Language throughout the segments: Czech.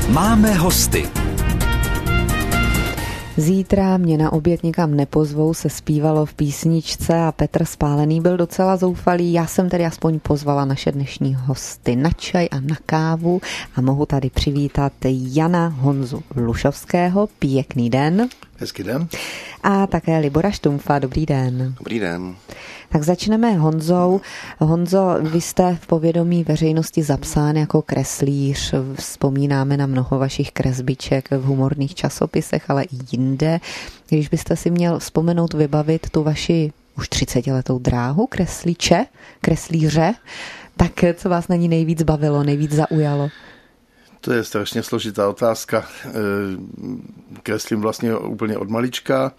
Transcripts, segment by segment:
Máme hosty. Zítra mě na oběd nikam nepozvou, se zpívalo v písničce a Petr Spálený byl docela zoufalý. Já jsem tedy aspoň pozvala naše dnešní hosty na čaj a na kávu a mohu tady přivítat Jana Honzu Lušovského. Pěkný den. Hezký den. A také Libora Štumfa. Dobrý den. Dobrý den. Tak začneme Honzou. Honzo, vy jste v povědomí veřejnosti zapsán jako kreslíř. Vzpomínáme na mnoho vašich kresbiček v humorných časopisech, ale i jinde. Když byste si měl vzpomenout, vybavit tu vaši už 30letou dráhu kreslíře, tak co vás na ní nejvíc bavilo, nejvíc zaujalo? To je strašně složitá otázka. Kreslím vlastně úplně od malička.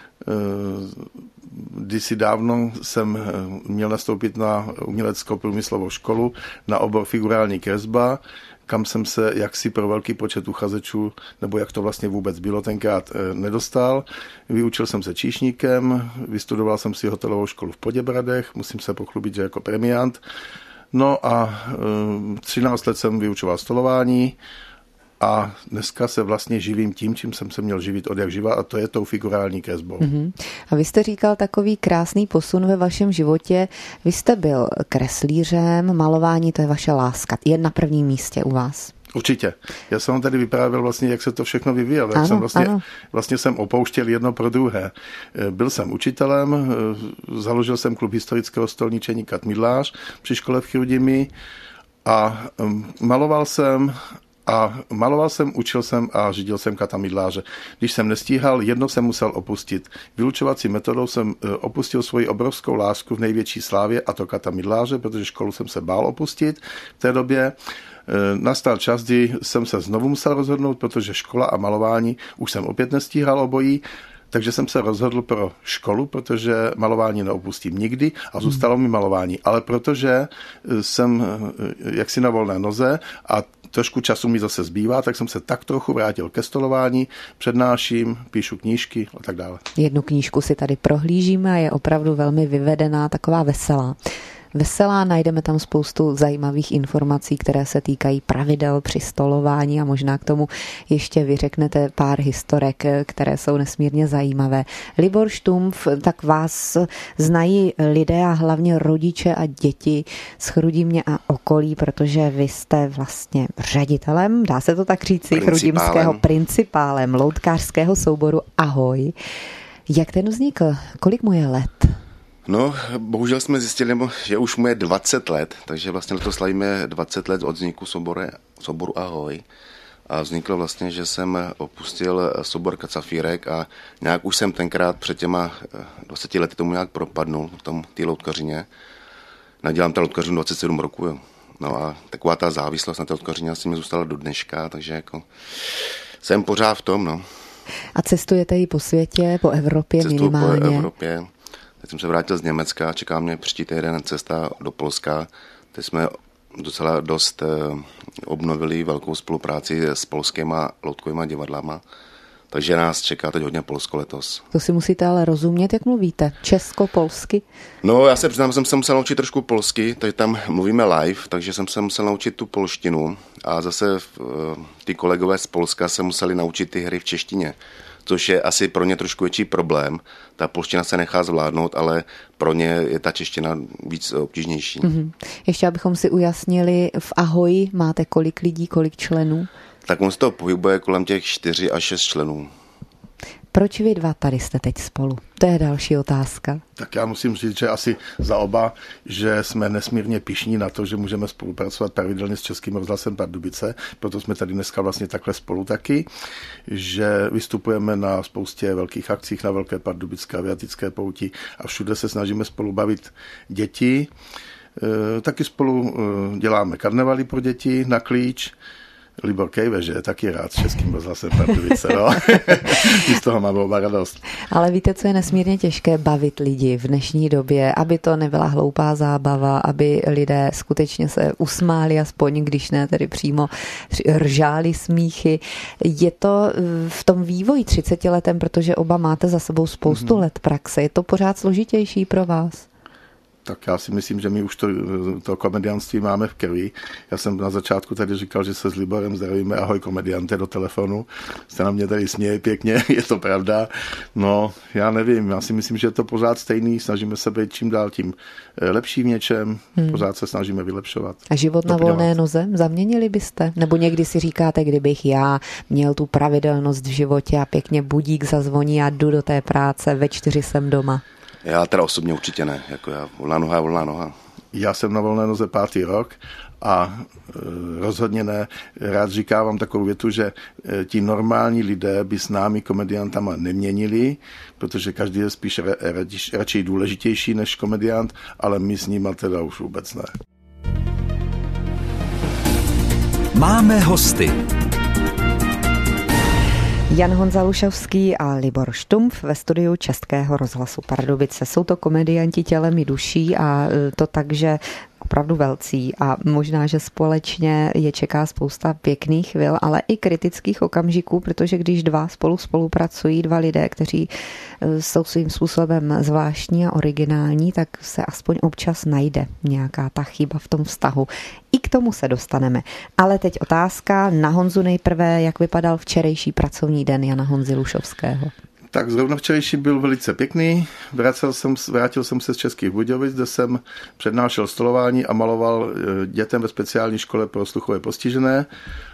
Kdysi dávno jsem měl nastoupit na uměleckou průmyslovou školu na obor figurální kresba, kam jsem se jaksi pro velký počet uchazečů, nebo jak to vlastně vůbec bylo tenkrát, nedostal. Vyučil jsem se číšníkem, vystudoval jsem si hotelovou školu v Poděbradech, musím se pochlubit, že jako premiant. No a 13 let jsem vyučoval stolování a dneska se vlastně živím tím, čím jsem se měl živit od jak živa, a to je tou figurální kresbou. A vy jste říkal takový krásný posun ve vašem životě. Vy jste byl kreslířem, malování, to je vaše láska. Je na prvním místě u vás. Určitě. Já jsem vám tady vyprávěl vlastně, jak se to všechno vyvíjelo. Jak jsem vlastně jsem opouštěl jedno pro druhé. Byl jsem učitelem, založil jsem klub historického stolničení Kat Midlář při škole v Chrudimi a maloval jsem, učil jsem a řídil jsem Kata Midláře. Když jsem nestíhal, jedno jsem musel opustit. Vyučovací metodou jsem opustil svoji obrovskou lásku v největší slávě, a to Kata Midláře, protože školu jsem se bál opustit v té době. Nastal čas, kdy jsem se znovu musel rozhodnout, protože škola a malování už jsem opět nestíhal obojí, takže jsem se rozhodl pro školu, protože malování neopustím nikdy a zůstalo mi malování. Ale protože jsem jaksi na volné noze a trošku času mi zase zbývá, tak jsem se tak trochu vrátil ke stolování, přednáším, píšu knížky a tak dále. Jednu knížku si tady prohlížíme a je opravdu velmi vyvedená, taková veselá, najdeme tam spoustu zajímavých informací, které se týkají pravidel při stolování a možná k tomu ještě vyřeknete pár historek, které jsou nesmírně zajímavé. Libor Štumf, tak vás znají lidé a hlavně rodiče a děti z Chrudimi a okolí, protože vy jste vlastně ředitelem, dá se to tak říci, chrudimského principálem loutkářského souboru Ahoj. Jak ten vznikl? Kolik mu je let? No, bohužel jsme zjistili, že už mu je 20 let, takže vlastně letos slavíme 20 let od vzniku souboru Ahoj. A vzniklo vlastně, že jsem opustil soubor Kacafírek a nějak už jsem tenkrát před těma 20 lety tomu nějak propadnul v té loutkařině. Nadělám ta loutkařinu 27 roku, jo. No a taková ta závislost na té loutkařině asi mi zůstala do dneška, takže jako jsem pořád v tom, no. A cestujete i po světě, po Evropě minimálně? Cestuju po Evropě. Teď jsem se vrátil z Německa, čeká mě příští týden cesta do Polska. Teď jsme docela dost obnovili velkou spolupráci s polskýma loutkovýma divadlama, takže nás čeká teď hodně Polsko letos. To si musíte ale rozumět, jak mluvíte? Česko-polsky? No, já se přiznám, jsem se musel naučit trošku polsky, tady tam mluvíme live, takže jsem se musel naučit tu polštinu a zase ty kolegové z Polska se museli naučit ty hry v češtině, což je asi pro ně trošku větší problém. Ta polština se nechá zvládnout, ale pro ně je ta čeština víc obtížnější. Ještě abychom si ujasnili, v Ahoj máte kolik lidí, kolik členů? Tak on z toho pohybuje kolem těch 4 až 6 členů. Proč vy dva tady jste teď spolu? To je další otázka. Tak já musím říct, že asi za oba, že jsme nesmírně pyšní na to, že můžeme spolupracovat pravidelně s Českým rozhlasem Pardubice, proto jsme tady dneska vlastně takhle spolu taky, že vystupujeme na spoustě velkých akcích na Velké pardubické aviatické pouti a všude se snažíme spolu bavit děti. Taky spolu děláme karnevaly pro děti na klíč. Libor kejve, že je taky rád s Českým rozhlasem Pardubice, no. Z toho máme oba radost. Ale víte, co je nesmírně těžké? Bavit lidi v dnešní době, aby to nebyla hloupá zábava, aby lidé skutečně se usmáli, aspoň když ne, tedy přímo ržáli smíchy. Je to v tom vývoji 30 letem, protože oba máte za sebou spoustu let praxe, je to pořád složitější pro vás? Tak já si myslím, že my už to komediantství máme v krvi. Já jsem na začátku tady říkal, že se s Liborem zdravíme, ahoj komediante, do telefonu. Jste na mě tady směje pěkně, je to pravda. No, já nevím, já si myslím, že je to pořád stejný, snažíme se být čím dál tím lepší v něčem, pořád se snažíme vylepšovat. A život na volné noze zaměnili byste? Nebo někdy si říkáte, kdybych já měl tu pravidelnost v životě a pěkně budík zazvoní a jdu do té práce, ve 4 jsem doma? Já teda osobně určitě ne, jako já volná noha je volná noha. Já jsem na volné noze 5. rok a rozhodně ne. Rád říkávám takovou větu, že ti normální lidé by s námi komediantama neměnili, protože každý je spíš radši důležitější než komediant, ale my s nima teda už vůbec ne. Máme hosty. Jan Honza Lušavský a Libor Štumpf ve studiu Českého rozhlasu Pardubice. Jsou to komedianti tělem i duší a to tak, že opravdu velcí a možná, že společně je čeká spousta pěkných chvil, ale i kritických okamžiků, protože když spolupracují dva lidé, kteří jsou svým způsobem zvláštní a originální, tak se aspoň občas najde nějaká ta chyba v tom vztahu. I k tomu se dostaneme. Ale teď otázka na Honzu nejprve, jak vypadal včerejší pracovní den Jana Honzy Lušovského. Tak zrovna včerejší byl velice pěkný. Vrátil jsem se z Českých Budějovic, kde jsem přednášel stolování a maloval dětem ve speciální škole pro sluchově postižené.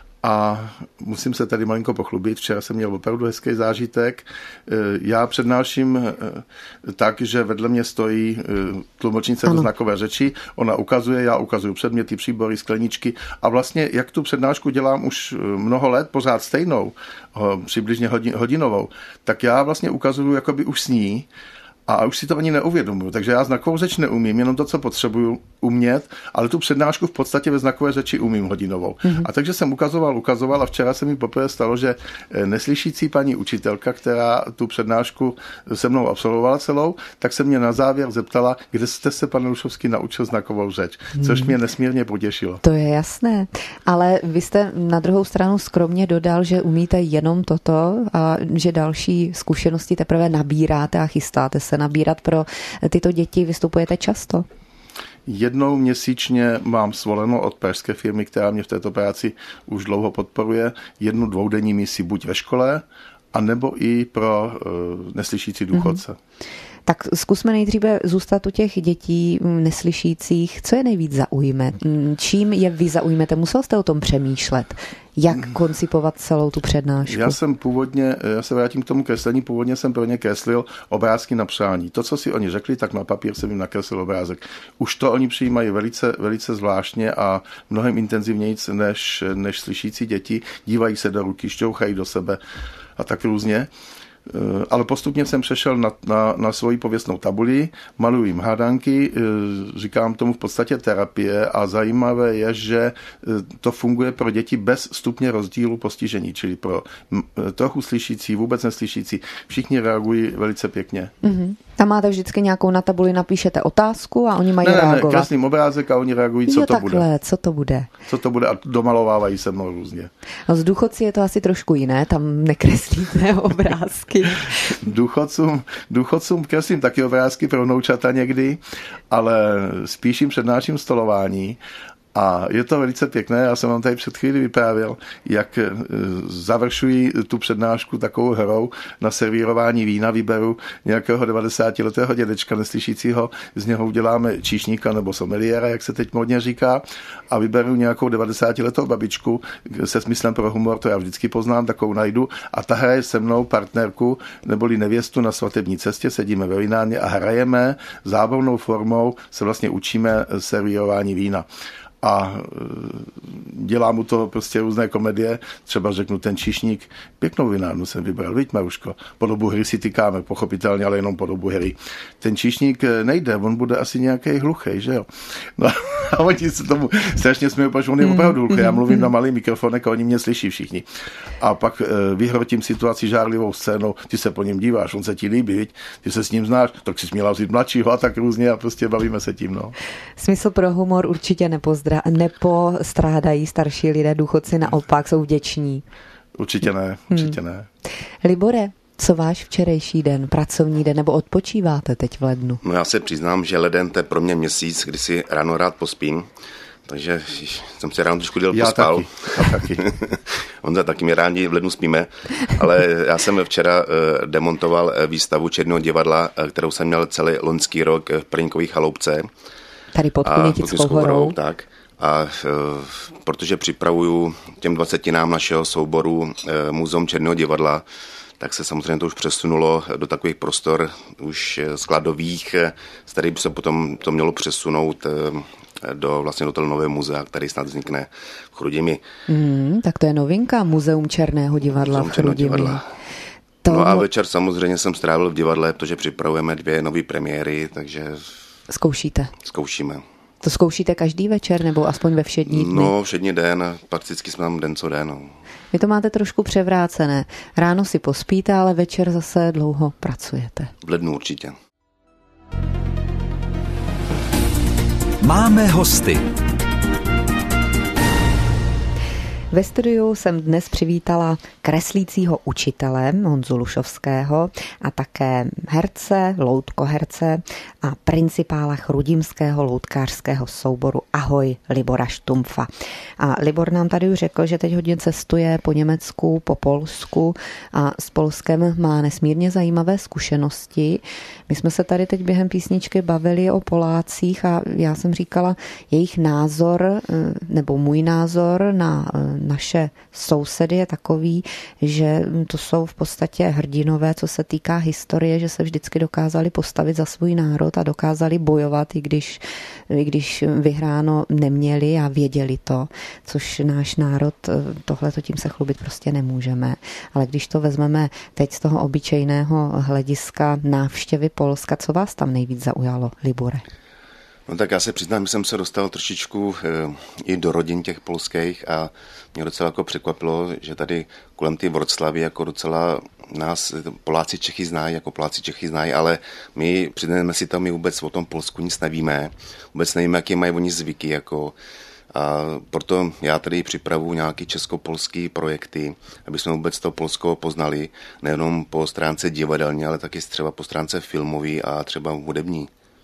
A musím se tady malinko pochlubit. Včera jsem měl opravdu hezký zážitek. Já přednáším tak, že vedle mě stojí tlumočnice do znakové řeči. Ona ukazuje, já ukazuju předměty, příbory, skleničky. A vlastně, jak tu přednášku dělám už mnoho let, pořád stejnou, přibližně hodinovou, tak já vlastně ukazuju jakoby už s ní. A už si to ani neuvědomuji, takže já znakovou řeč neumím, jenom to, co potřebuju umět, ale tu přednášku v podstatě ve znakové řeči umím hodinovou. A takže jsem ukazoval a včera se mi poprvé stalo, že neslyšící paní učitelka, která tu přednášku se mnou absolvovala celou, tak se mě na závěr zeptala, kde jste se, pane Lušovský, naučil znakovou řeč, což mě nesmírně potěšilo. To je jasné, ale vy jste na druhou stranu skromně dodal, že umíte jenom toto a že další zkušenosti teprve nabíráte a chystáte se nabírat. Pro tyto děti vystupujete často? Jednou měsíčně mám svoleno od pražské firmy, která mě v této práci už dlouho podporuje, 1 dvoudenní misi buď ve škole, anebo i pro neslyšící důchodce. Tak zkusme nejdříve zůstat u těch dětí neslyšících. Co je nejvíc zaujme? Čím je vy zaujmete? Musel jste o tom přemýšlet? Jak koncipovat celou tu přednášku? Já se vrátím k tomu kreslení. Původně jsem pro ně kreslil obrázky na přání. To, co si oni řekli, tak na papír jsem jim nakreslil obrázek. Už to oni přijímají velice, velice zvláštně a mnohem intenzivnějc než slyšící děti. Dívají se do ruky, šťouchají do sebe a tak různě. Ale postupně jsem přešel na svoji pověstnou tabuli, maluji jim hádanky, říkám tomu v podstatě terapie a zajímavé je, že to funguje pro děti bez stupně rozdílu postižení, čili pro trochu slyšící, vůbec neslyšící. Všichni reagují velice pěkně. Tam máte vždycky nějakou na tabuli, napíšete otázku a oni mají reagovat. Ne, kreslím obrázek a oni reagují, co to bude. Co to bude? Co to bude a domalovávají se mnou různě. A s důchodci je to asi trošku jiné, tam nekreslíte obrázky. Důchodcům kreslím taky obrázky pro vnoučata někdy, ale spíš jim přednáším stolování. A je to velice pěkné, já jsem vám tady před chvíli vyprávěl, jak završují tu přednášku takovou hrou na servírování vína. Vyberu nějakého 90letého dědečka neslyšícího, z něho uděláme číšníka nebo someliéra, jak se teď modně říká, a vyberu nějakou 90letou babičku se smyslem pro humor, to já vždycky poznám, takovou najdu, a ta hraje se mnou partnerku neboli nevěstu na svatební cestě, sedíme ve vinárně a hrajeme zábavnou formou, se vlastně učíme servírování vína. A dělá mu to prostě různé komedie, třeba řeknu ten číšník, pěknou vinárnu jsem vybral, viď Maruško, po dobu hry si tykáme, pochopitelně, ale jenom po dobu hry. Ten číšník nejde, on bude asi nějaký hluchej, že jo? No a oni se tomu strašně smějí, protože on je opravdu hluchej, já mluvím na malý mikrofonek a oni mě slyší všichni. A pak vyhrotím situaci žárlivou scénou, ty se po něm díváš, on se ti líbí, viď? Ty se s ním znáš, tak si směla vzít mladšího a tak různě a prostě bavíme se tím, no. Smysl pro humor určitě nepostrádají starší lidé, důchodci naopak jsou vděční. Určitě ne. Libore, Co váš včerejší den, pracovní den, nebo odpočíváte teď v lednu? No já se přiznám, že leden to je pro mě měsíc, kdy si ráno rád pospím, takže jsem se ráno trošku pospal. Já taky. Honza taky, mě rádi v lednu spíme, ale já jsem včera demontoval výstavu Černého divadla, kterou jsem měl celý loňský rok v Prýnkové chaloupce. Tady pod Kunětickou horou. Tak. A protože připravuju těm 20 našeho souboru Muzeum Černého divadla, tak se samozřejmě to už přesunulo do takových prostor už skladových, z kterých by se potom to mělo přesunout do toho nového muzea, který snad vznikne v Chrudimi. Tak to je novinka, Muzeum Černého divadla v Chrudimi. No a večer samozřejmě jsem strávil v divadle, protože připravujeme 2 nové premiéry, takže... Zkoušíme. To zkoušíte každý večer, nebo aspoň ve všední dny? No, všední den, prakticky jsme tam den co den. No. Vy to máte trošku převrácené. Ráno si pospíte, ale večer zase dlouho pracujete. V lednu určitě. Máme hosty. Ve studiu jsem dnes přivítala kreslícího učitele Honzu Lušovského a také herce, loutkoherce a principála chrudimského loutkářského souboru Ahoj Libora Štumpfa. A Libor nám tady už řekl, že teď hodně cestuje po Německu, po Polsku a s Polskem má nesmírně zajímavé zkušenosti. My jsme se tady teď během písničky bavili o Polácích a já jsem říkala, jejich názor nebo můj názor na naše sousedy je takový, že to jsou v podstatě hrdinové, co se týká historie, že se vždycky dokázali postavit za svůj národ a dokázali bojovat, i když vyhráno neměli a věděli to, což náš národ, tohleto tím se chlubit prostě nemůžeme. Ale když to vezmeme teď z toho obyčejného hlediska návštěvy Polska, co vás tam nejvíc zaujalo, Libore? No tak já se přiznám, že jsem se dostal trošičku i do rodin těch polských a mě docela jako překvapilo, že tady kolem ty Wroclawi jako docela nás Poláci Čechy znají, ale my přizneme si tam, my vůbec o tom Polsku nic nevíme, vůbec nevíme, jaké mají oni zvyky, jako. A proto já tady připravuji nějaké česko-polské projekty, aby jsme vůbec to Polsko poznali, nejenom po stránce divadelní, ale taky třeba po stránce filmový a třeba hudební.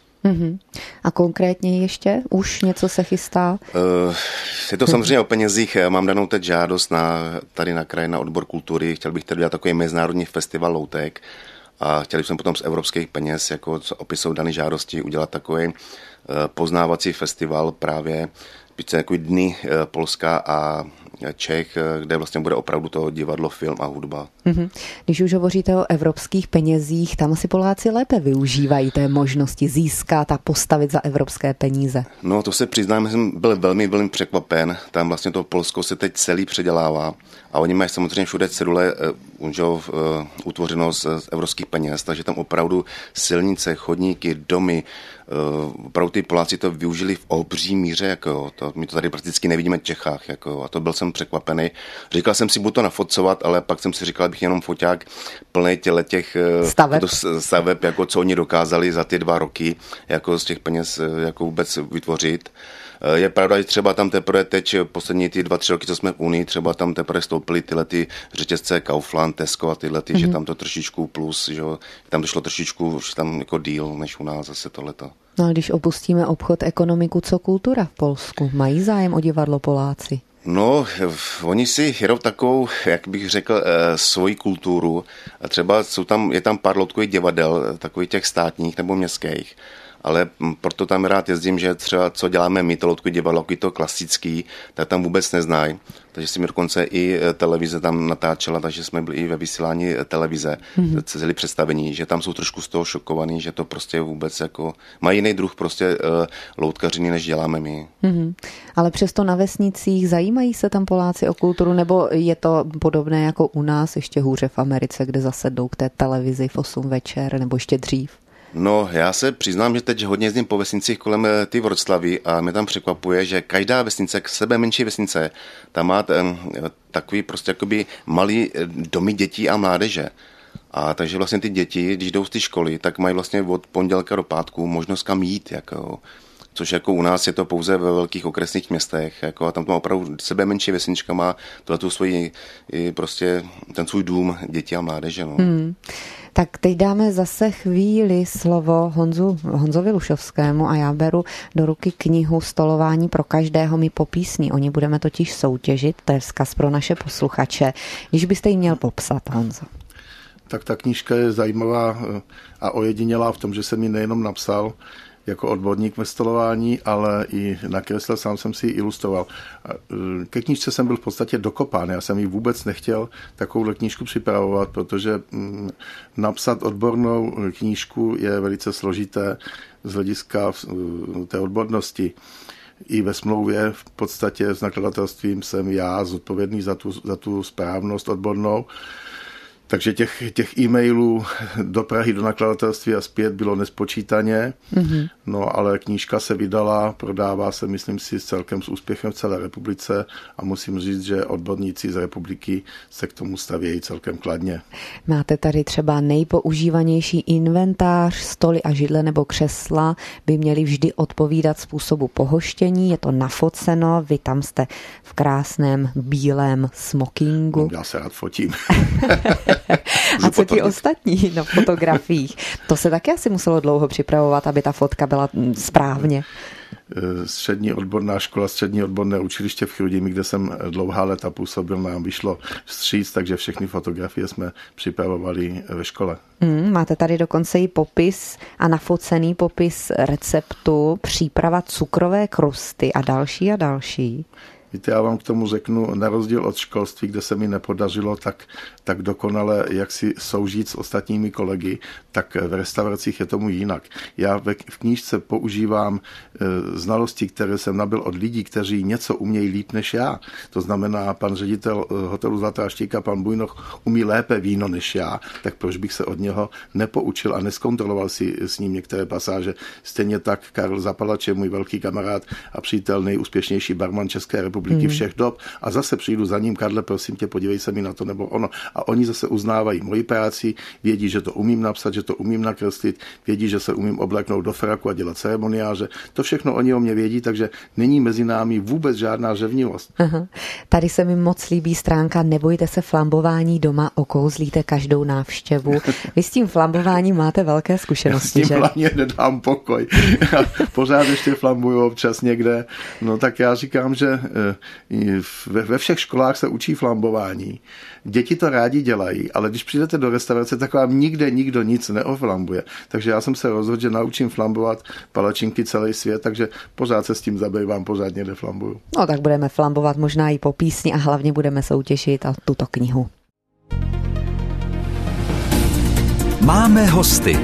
A konkrétně ještě? Už něco se chystá? Je to samozřejmě o penězích. Já mám danou teď žádost tady na kraj na odbor kultury. Chtěl bych tady dělat takový mezinárodní festival loutek a chtěli jsme potom z evropských peněz, jako co opisou dané žádosti, udělat takový poznávací festival právě jako dny Polska a Čech, kde vlastně bude opravdu to divadlo, film a hudba. Když už hovoříte o evropských penězích, tam asi Poláci lépe využívají té možnosti získat a postavit za evropské peníze. No to se přiznám, že jsem byl velmi, velmi překvapen. Tam vlastně to Polsko se teď celý předělává a oni mají samozřejmě všude cedule utvořeno z evropských peněz, takže tam opravdu silnice, chodníky, domy, opravdu ty Poláci to využili v obří míře, jako my to tady prakticky nevidíme v Čechách, jako, a to byl jsem překvapený. Říkal jsem si, budu to nafotcovat, ale pak jsem si říkal, abych jenom foťák plný těch staveb, jako co oni dokázali za ty 2 roky, jako z těch peněz jako vůbec vytvořit. Je pravda, že třeba tam teprve teď poslední ty 2-3 roky, co jsme v Unii, třeba tam teprve stoupily tyhle ty řetězce Kaufland, Tesco a tyhle ty, že tam to trošičku plus, že tam došlo trošičku už tam jako díl, než u nás zase tohleto. No a když opustíme obchod, ekonomiku, co kultura v Polsku? Mají zájem o divadlo Poláci? No, oni si jedou takovou, jak bych řekl, svoji kulturu. Třeba je tam pár loutkových divadel, takových těch státních nebo městských, ale proto tam rád jezdím, že třeba co děláme my, to loutkový divadlo, to klasický, tak tam vůbec neznají. Takže si mi dokonce i televize tam natáčela, takže jsme byli i ve vysílání televize, celé představení, že tam jsou trošku z toho šokovaní, že to prostě vůbec jako, mají jiný druh prostě loutkařiny, než děláme my. Ale přesto na vesnicích zajímají se tam Poláci o kulturu, nebo je to podobné jako u nás, ještě hůře v Americe, kde zase jdou k té televizi v 8 večer, nebo ještě dřív? No, já se přiznám, že teď hodně jezdím po vesnicích kolem ty Wroclawi a mě tam překvapuje, že každá vesnice, sebe menší vesnice, tam má takový prostě jakoby malý domy dětí a mládeže. A takže vlastně ty děti, když jdou z ty školy, tak mají vlastně od pondělka do pátku možnost kam jít, jako. což jako u nás je to pouze ve velkých okresních městech, jako a tam to opravdu sebe menší vesnička má tu svoji, prostě ten svůj dům dětí a mládeže. No. Tak teď dáme zase chvíli slovo Honzovi Lušovskému a já beru do ruky knihu Stolování pro každého mi po písni. O ní budeme totiž soutěžit, to je vzkaz pro naše posluchače. Když byste ji měl popsat, Honzo. Tak ta knížka je zajímavá a ojedinělá v tom, že jsem ji nejenom napsal jako odborník ve stolování, ale i nakreslil, sám jsem si ji ilustroval. Ke knížce jsem byl v podstatě dokopán, já jsem ji vůbec nechtěl takovouhle knížku připravovat, protože napsat odbornou knížku je velice složité z hlediska té odbornosti. I ve smlouvě v podstatě s nakladatelstvím jsem já zodpovědný za tu správnost odbornou. Takže těch e-mailů do Prahy, do nakladatelství a zpět bylo nespočítaně, no ale knížka se vydala, prodává se, myslím si, celkem s úspěchem v celé republice a musím říct, že odborníci z republiky se k tomu stavějí celkem kladně. Máte tady třeba nejpoužívanější inventář, stoly a židle nebo křesla by měly vždy odpovídat způsobu pohoštění, je to nafoceno, vy tam jste v krásném bílém smokingu. No, já se rád fotím. A co ti ostatní na fotografiích? To se taky asi muselo dlouho připravovat, aby ta fotka byla správně. Střední odborná škola, střední odborné učiliště v Chrudimi, kde jsem dlouhá léta působil, nám vyšlo vstříc, takže všechny fotografie jsme připravovali ve škole. Máte tady dokonce i popis a nafocený popis receptu, příprava cukrové krusty a další a další. Víte, já vám k tomu řeknu, na rozdíl od školství, kde se mi nepodařilo tak dokonale jak si soužít s ostatními kolegy, tak v restauracích je tomu jinak. Já v knížce používám znalosti, které jsem nabyl od lidí, kteří něco umějí líp než já. To znamená, pan ředitel hotelu Zlatá štika, pan Bujnoch, umí lépe víno než já, tak proč bych se od něho nepoučil a neskontroloval si s ním některé pasáže. Stejně tak Karel Zapalač je můj velký kamarád a přítel, nejúspěšnější barman České republiky všech dob a zase přijdu za ním, Karle, prosím tě, podívej se mi na to nebo ono. A oni zase uznávají moji práci, vědí, že to umím napsat, že to umím nakreslit, vědí, že se umím obléknout do fraku a dělat ceremoniáře. To všechno oni o mě vědí, takže není mezi námi vůbec žádná řevnivost. Aha. Tady se mi moc líbí stránka Nebojte se flambování doma, okouzlíte každou návštěvu. Vy s tím flambováním máte velké zkušenosti, že? S tím hlavně nedám pokoj. Pořád ještě flambuju občas někde. No tak já říkám, že ve všech školách se učí flambování. Děti to rádi dělají, ale když přijdete do restaurace, tak vám nikde nikdo nic neoflambuje. Takže já jsem se rozhodl, že naučím flambovat palačinky celý svět, takže pořád se s tím zabývám, pořád někde flambuju. No tak budeme flambovat možná i po písni a hlavně budeme soutěžit a tuto knihu. Máme hosty.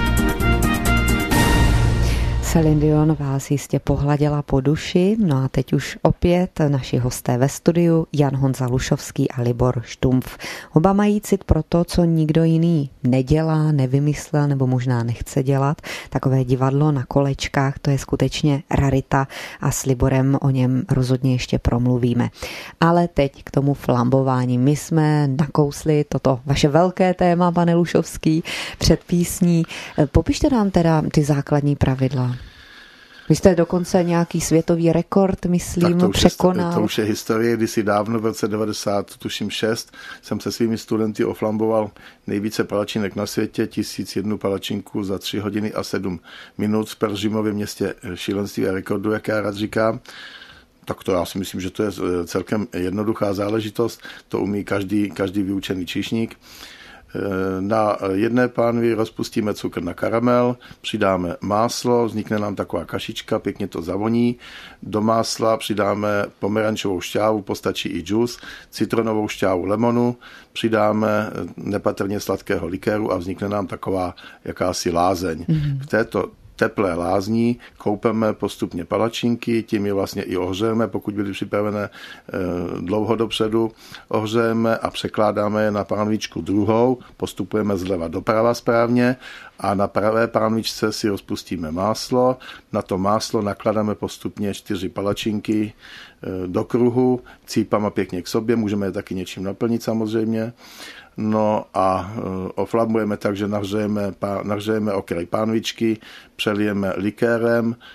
Celine Dion vás jistě pohladila po duši, no a teď už opět naši hosté ve studiu, Jan Honza Lušovský a Libor Štumpf. Oba mají cit pro to, co nikdo jiný nedělá, nevymyslel nebo možná nechce dělat. Takové divadlo na kolečkách, to je skutečně rarita a s Liborem o něm rozhodně ještě promluvíme. Ale teď k tomu flambování. My jsme nakousli toto vaše velké téma, pane Lušovský, před písní. Popište nám teda ty základní pravidla. Vy jste dokonce nějaký světový rekord, myslím, překonal. To už je historie, kdysi dávno v roce 96 jsem se svými studenty oflamboval nejvíce palačinek na světě, 1001 palačinku za 3 hodiny a 7 minut v Peržimově městě šílenství a rekordu, jak já rád říkám. Tak to já si myslím, že to je celkem jednoduchá záležitost, to umí každý vyučený číšník. Na jedné pánvi rozpustíme cukr na karamel, přidáme máslo, vznikne nám taková kašička, pěkně to zavoní. Do másla přidáme pomerančovou šťávu, postačí i džus, citronovou šťávu lemonu, přidáme nepatrně sladkého likéru a vznikne nám taková jakási lázeň. V této teplé lázní koupeme postupně palačinky, tím je vlastně i ohřejeme, pokud byly připravené dlouho dopředu, ohřejeme a překládáme je na pánvičku druhou, postupujeme zleva doprava správně a na pravé pánvičce si rozpustíme máslo, na to máslo nakladáme postupně 4 palačinky do kruhu, cípama pěkně k sobě, můžeme je taky něčím naplnit samozřejmě. No a oflambujeme tak, že nahřejeme okraj pánvičky, přelijeme likérem,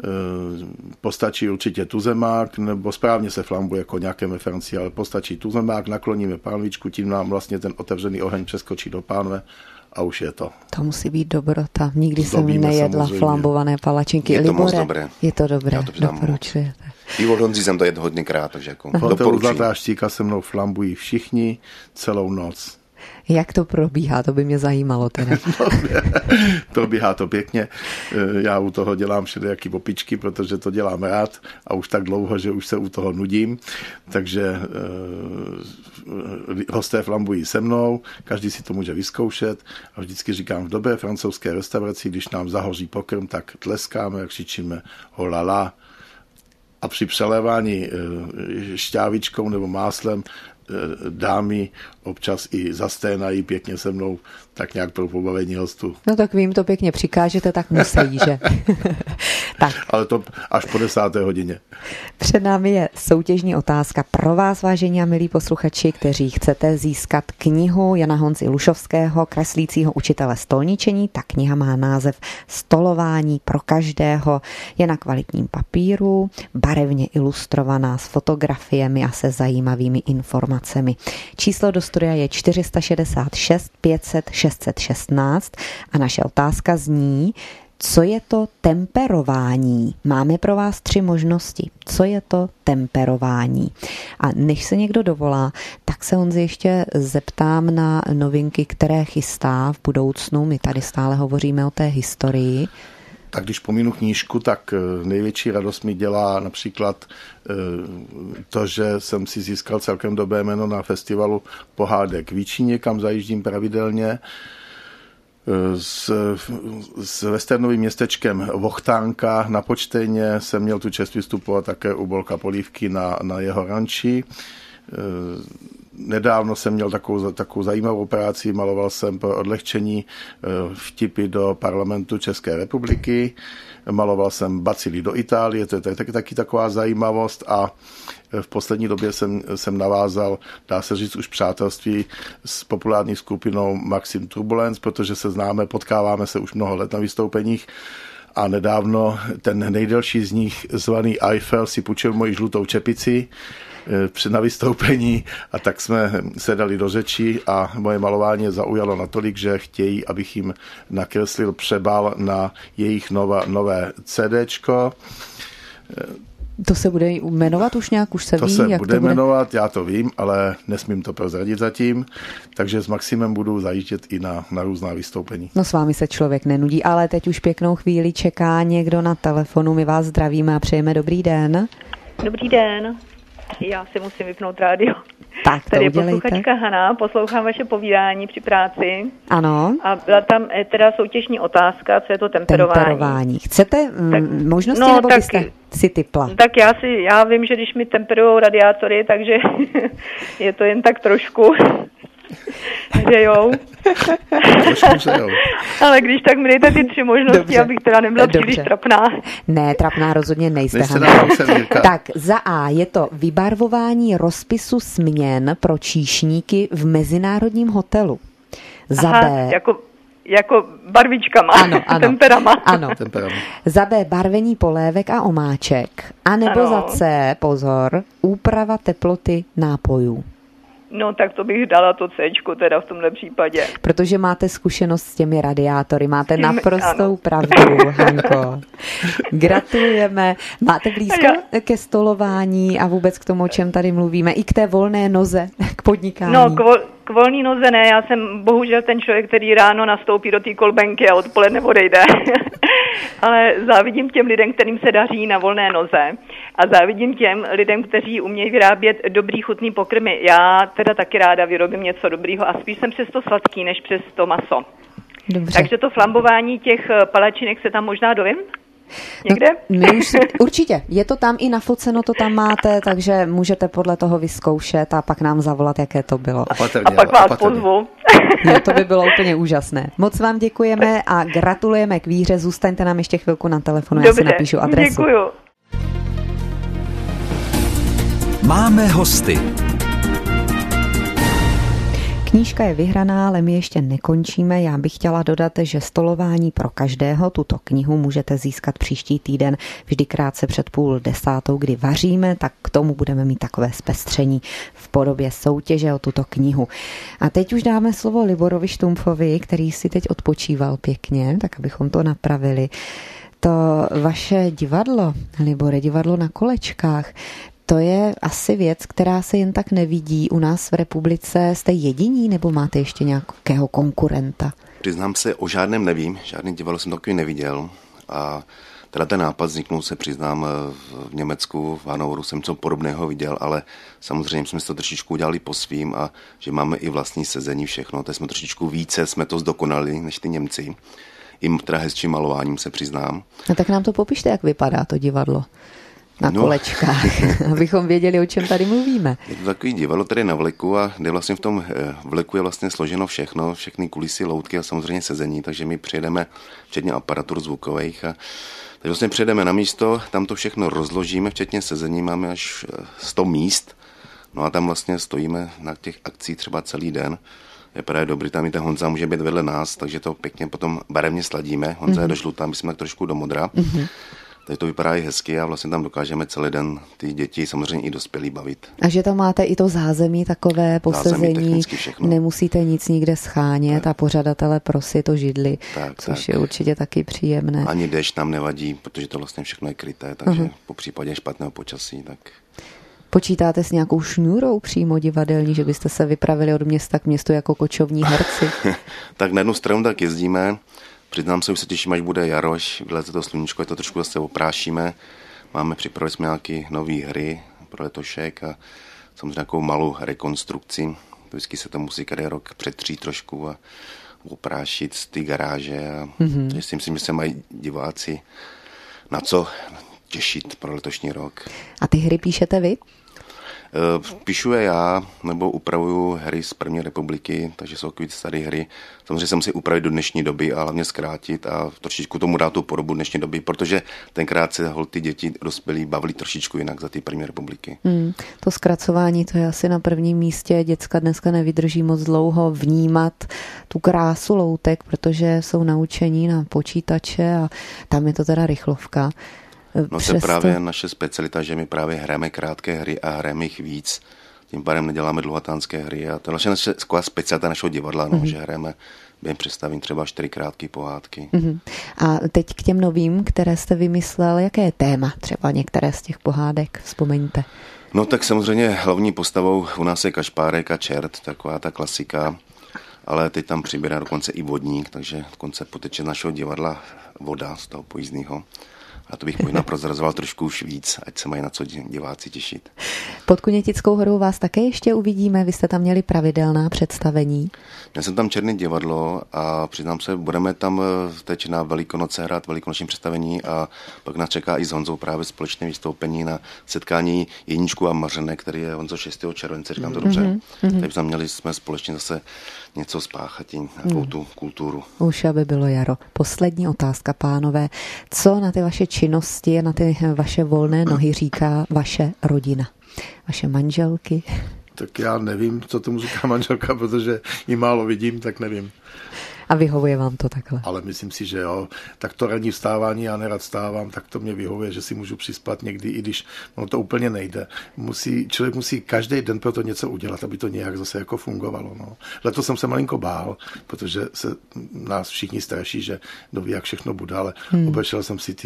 Postačí určitě tuzemák, nebo správně se flambuje jako nějaké ve Francii, ale postačí tuzemák, nakloníme pánvičku, tím nám vlastně ten otevřený oheň přeskočí do pánve a už je to. To musí být dobrota. Nikdy jsem nejedla flambované palačinky. Je to moc dobré. Je to dobré, doporučujete. I v Londýně jsem to jedl hodněkrát, takže jako doporučuji. Zlatá štíka se mnou flambují všichni celou noc. Jak to probíhá? To by mě zajímalo teda. Probíhá to pěkně. Já u toho dělám všelijaký opičky, protože to dělám rád a už tak dlouho, že už se u toho nudím. Takže hosté flambují se mnou, každý si to může vyzkoušet a vždycky říkám, v dobré francouzské restauraci, když nám zahoří pokrm, tak tleskáme a křičíme holala. A při přelévání šťávičkou nebo máslem dámy občas i zasténají pěkně se mnou, tak nějak pro pobavení hostů. No tak vy jim to pěkně přikážete, tak musí, že? Tak. Ale to až po 10. hodině. Před námi je soutěžní otázka pro vás, vážení a milí posluchači, kteří chcete získat knihu Jana Honzy Lušovského, kreslícího učitele stolničení. Ta kniha má název Stolování pro každého. Je na kvalitním papíru, barevně ilustrovaná s fotografiemi a se zajímavými informacemi. Číslo do studia je 466 500 616 a naše otázka zní: co je to temperování? Máme pro vás 3 možnosti. Co je to temperování? A než se někdo dovolá, tak se Honzi ještě zeptám na novinky, které chystá v budoucnu. My tady stále hovoříme o té historii. Tak když pomínu knížku, tak největší radost mi dělá například to, že jsem si získal celkem dobré jméno na festivalu pohádek v Jíčíně, kam zajíždím pravidelně. S westernovým městečkem Vochtánka na Počtejně jsem měl tu čest vystupovat také u Bolka Polívky na jeho ranči. Nedávno jsem měl takovou zajímavou práci, maloval jsem pro odlehčení vtipy do parlamentu České republiky, maloval jsem bacily do Itálie, to je taky taková zajímavost a v poslední době jsem navázal, dá se říct, už přátelství s populární skupinou Maxim Turbulence, protože se známe, potkáváme se už mnoho let na vystoupeních a nedávno ten nejdelší z nich, zvaný Eiffel, si půjčil moji žlutou čepici na vystoupení a tak jsme se dali do řeči a moje malování zaujalo natolik, že chtějí, abych jim nakreslil přebal na jejich nové CDčko. To se bude jmenovat už nějak? Už se to ví, se jak bude to bude jmenovat, já to vím, ale nesmím to prozradit zatím, takže s Maximem budu zajíždět i na různá vystoupení. No s vámi se člověk nenudí, ale teď už pěknou chvíli čeká někdo na telefonu. My vás zdravíme a přejeme dobrý den. Dobrý den. Já si musím vypnout rádio. Tak, tady je posluchačka Hana, poslouchám vaše povídání při práci. Ano. A byla tam teda soutěžní otázka, co je to temperování. Chcete možnosti, nebo byste si tipla? Tak já vím, že když mi temperujou radiátory, takže je to jen tak trošku. Že jo. Ale když tak mi dejte ty 3 možnosti, dobře, abych teda nebyla příliš trapná. Ne, trapná rozhodně nejste. Tak za A je to vybarvování rozpisu směn pro číšníky v mezinárodním hotelu. Za B jako barvičkama, ano, temperama. Ano. Za B barvení polévek a omáček. A nebo za C, pozor, úprava teploty nápojů. No tak to bych dala to Cčko teda v tomhle případě. Protože máte zkušenost s těmi radiátory, máte naprostou pravdu, Hanko. Gratulujeme. Máte blízko ke stolování a vůbec k tomu, o čem tady mluvíme, i k té volné noze, k podnikání? No, k volné noze ne, já jsem bohužel ten člověk, který ráno nastoupí do té kolbenky a odpoledne odejde. Ale závidím těm lidem, kterým se daří na volné noze a závidím těm lidem, kteří umějí vyrábět dobrý chutný pokrmy. Já teda taky ráda vyrobím něco dobrýho a spíš jsem přes to sladký, než přes to maso. Dobře. Takže to flambování těch palačinek se tam možná dovím? Někde? No, určitě. Je to tam i nafoceno, to tam máte, takže můžete podle toho vyzkoušet a pak nám zavolat, jaké to bylo. A pak vás pozvu. No, to by bylo úplně úžasné. Moc vám děkujeme a gratulujeme k výhře. Zůstaňte nám ještě chvilku na telefonu, já si napíšu adresu. Děkuju. Máme hosty. Knížka je vyhraná, ale my ještě nekončíme. Já bych chtěla dodat, že Stolování pro každého, tuto knihu můžete získat příští týden vždy krátce před 9:30, kdy vaříme, tak k tomu budeme mít takové zpestření v podobě soutěže o tuto knihu. A teď už dáme slovo Liborovi Štumpfovi, který si teď odpočíval pěkně, tak abychom to napravili. To vaše divadlo, Libore, divadlo na kolečkách, to je asi věc, která se jen tak nevidí u nás v republice. Jste jediní nebo máte ještě nějakého konkurenta? Přiznám se, o žádném nevím, žádný divadlo jsem takový neviděl a teda ten nápad vzniknul, se přiznám, v Německu, v Hannoveru jsem něco podobného viděl, ale samozřejmě jsme si to trošičku udělali po svým a že máme i vlastní sezení všechno, to jsme trošičku více, jsme to zdokonali než ty Němci. I teda hezčím malováním, se přiznám. No tak nám to popište, jak vypadá to divadlo na kolečkách, abychom věděli, o čem tady mluvíme. Je to takový divadlo tady na vleku a kde vlastně v tom vleku je vlastně složeno všechno, všechny kulisy, loutky a samozřejmě sezení, takže my přijedeme, včetně aparatur zvukových, takže vlastně přijedeme na místo, tam to všechno rozložíme, včetně sezení, máme až 100 míst, no a tam vlastně stojíme na těch akcích třeba celý den. Je právě dobrý, tam i ten Honza může být vedle nás, takže to pěkně potom barevně sladíme. Honza je do žlutá, my jsme tak trošku do modra. Takže to vypadá i hezky a vlastně tam dokážeme celý den ty děti, samozřejmě i dospělí bavit. A že tam máte i to zázemí takové posezení, nemusíte nic nikde schánět a pořadatele prosit o židli, což je určitě taky příjemné. Ani déšť nám nevadí, protože to vlastně všechno je kryté, takže po případě špatného počasí, tak... Počítáte s nějakou šňůrou přímo divadelní, že byste se vypravili od města k městu jako kočovní herci? Tak na jednu stranu tak jezdíme. Přiznám se, už se těším, až bude jaro, až vyleze to sluníčko, to trošku zase oprášíme. Připravili jsme nějaké nové hry pro letošek a samozřejmě nějakou malou rekonstrukci. Vždycky se to musí každý rok přetřít trošku a oprášit z ty garáže. A si myslím, že se mají diváci na co těšit pro letošní rok. A ty hry píšete vy? Píšu je já, nebo upravuju hry z první republiky, takže jsou takové staré hry. Samozřejmě jsem si upravit do dnešní doby a hlavně zkrátit a trošičku tomu dát tu podobu dnešní doby, protože tenkrát se ty děti dospělí bavili trošičku jinak za ty první republiky. To zkracování, to je asi na prvním místě. Děcka dneska nevydrží moc dlouho vnímat tu krásu loutek, protože jsou naučení na počítače a tam je to teda rychlovka. No to je právě naše specialita, že my právě hrajeme krátké hry a hrajeme jich víc. Tím pádem neděláme dlouhatánské hry a to je naše specialita našeho divadla, že hrajeme během představení třeba 4 krátké pohádky. A teď k těm novým, které jste vymyslel, jaké je téma třeba některé z těch pohádek, vzpomeňte? No tak samozřejmě hlavní postavou u nás je Kašpárek a čert, taková ta klasika, ale teď tam přibírá dokonce i vodník, takže dokonce poteče našeho divadla voda z toho pojízdného. A to bych možná prozrazoval trošku už víc, ať se mají na co diváci těšit. Pod Kunětickou horou vás také ještě uvidíme, vy jste tam měli pravidelná představení. Já jsem tam Černé divadlo a přiznám se, budeme tam teď na Velikonoce hrát velikonoční představení a pak nás čeká i s Honzou právě společné vystoupení na setkání Jeníčku a Mařenek, který je Honzo 6. července, říkám to dobře. Takže tam měli jsme společně zase něco spáchat, nějakou tu kulturu. Už aby bylo jaro. Poslední otázka, pánové. Co na ty vaše činnosti a na ty vaše volné nohy říká vaše rodina? Vaše manželky? Tak já nevím, co tomu říká manželka, protože ji málo vidím, tak nevím. A vyhovuje vám to takhle? Ale myslím si, že jo. Tak to ranní vstávání, já nerad vstávám, tak to mě vyhovuje, že si můžu přispat někdy, i když ono to úplně nejde. Člověk musí každý den pro to něco udělat, aby to nějak zase jako fungovalo. No. Letos jsem se malinko bál, protože se nás všichni straší, že doví, jak všechno bude, ale obešel jsem si ty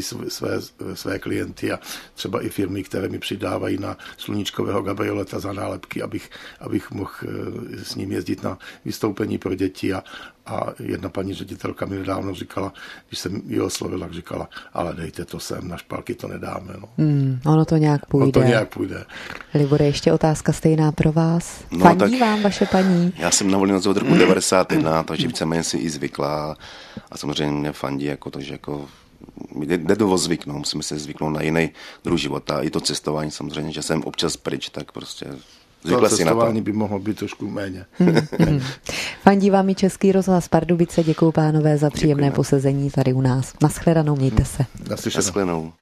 své klienty a třeba i firmy, které mi přidávají na sluníčkového gabrioleta za nálepky, abych mohl s ním jezdit na vystoupení pro děti a jedna paní ředitelka mi nedávno říkala, když jsem ji oslovil, tak říkala, ale dejte to sem, na špalky to nedáme. No. Ono to nějak půjde. Libore, ještě otázka stejná pro vás. Fandí vám vaše paní? Já jsem na Volinoce od roku 91, takže víceméně si i zvykla a samozřejmě mě fandí, takže jako jde do zvyknout, musíme se zvyknout na jiný druh života. I to cestování samozřejmě, že jsem občas pryč, tak prostě to cestování by mohlo být trošku méně. Fandí vám i Český rozhlas Pardubice. Děkuju, pánové, za příjemné posezení tady u nás. Naschledanou, mějte se. Naschledanou.